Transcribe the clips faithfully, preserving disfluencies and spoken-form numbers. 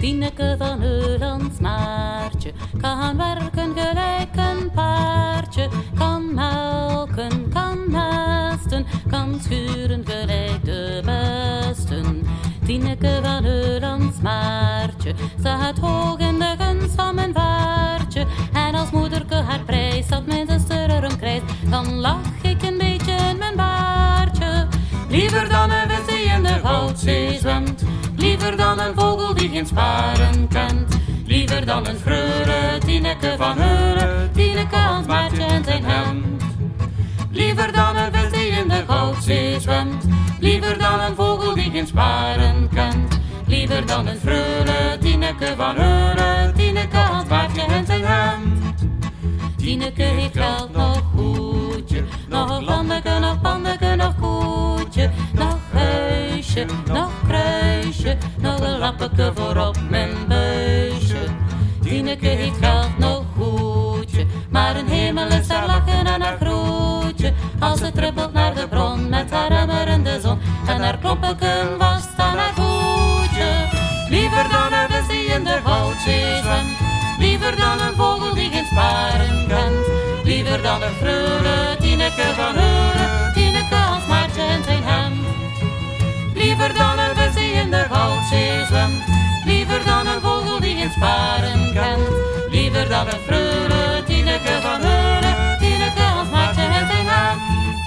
Tineke van Eulands Maartje kan werken gelijk een paardje, kan melken, kan naasten, kan schuren gelijk de besten. Tineke van Eulands Maartje staat hoog in de gunst van mijn vaartje. En als moederke haar prijs dat mijn zuster er om krijgt, dan lach ik een beetje in mijn baardje. Liever dan een vis die in de Goudzee zwemt, liever dan een vogel die geen sparen kent. Liever dan een freule, Tineke van Heulen, Tineke als Maartje en zijn hemd. Liever dan een vis die in de Goudzee zwemt, liever dan een vogel die geen sparen kent. Liever dan een freule, Tineke van Heulen, Tineke als Maartje en zijn hemd. Tineke heeft geld, nog goedje, nog landeke, nog pandeke, nog koetje, nog huisje, nog kruisje, nog een lappeke voor op mijn buisje. Tineke heeft geld, nog goedje, maar een hemel is haar lachen en haar groetje. Als ze trippelt naar de bron met haar emmer in de zon en haar kloppeken vast aan haar voetje. Liever dan een vis die in de Goudzee zwemt, liever dan een vogel die geen sparen kent. Liever dan een freule, Tineke van Heulen, Tineke als Maartje en zijn hemd. Liever dan een vis die in de Goudzee zwemt, liever dan een vogel die geen sparen kent. Liever dan een freule, Tineke van Heulen, Tineke als Maartje en zijn hemd.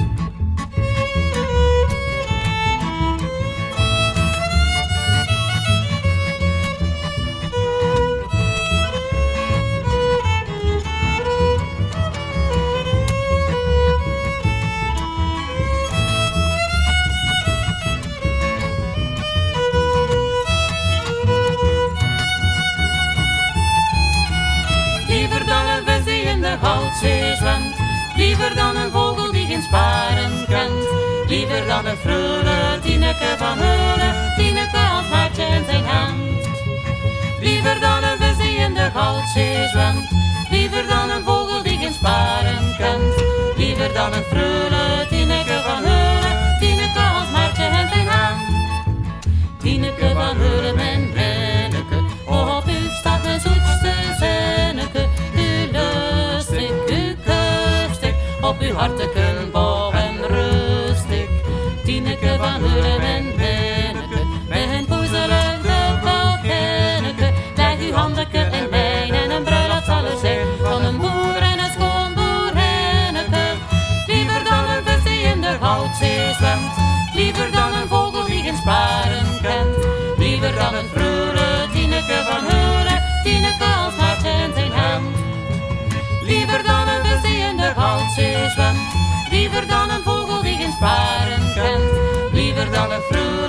Goudzee zwemt, liever dan een vogel die geen sparen kent. Liever dan een freule, Tineke van Heulen, Tineke als Maartje en zijn hemd. Liever dan een vis die in de Goudzee zwemt, liever dan een vogel die geen sparen kent. Liever dan een freule, Tineke van Heulen, Tineke als Maartje en zijn hemd. Tineke van Heulen, mijn Brinneke, op u staat mijn zoetste zinneke. Op uw harteken boog en rust ik, Tineke van Heulen en Brinneke, mijn poezelende balkinneke. Leg uw handeke in mijn en een bruiloft zal er zijn van een boer en een schoonboerinneke. Liever dan een vis die in de Goudzee zwemt, liever dan een vogel die geen sparen kent. Liever dan een freule, Tineke van Heulen, Tineke als Maartje en zijn hemd. Liever dan een vis die in de Goudzee zwemt, liever dan een vogel die geen sparen kent. Liever dan een freule.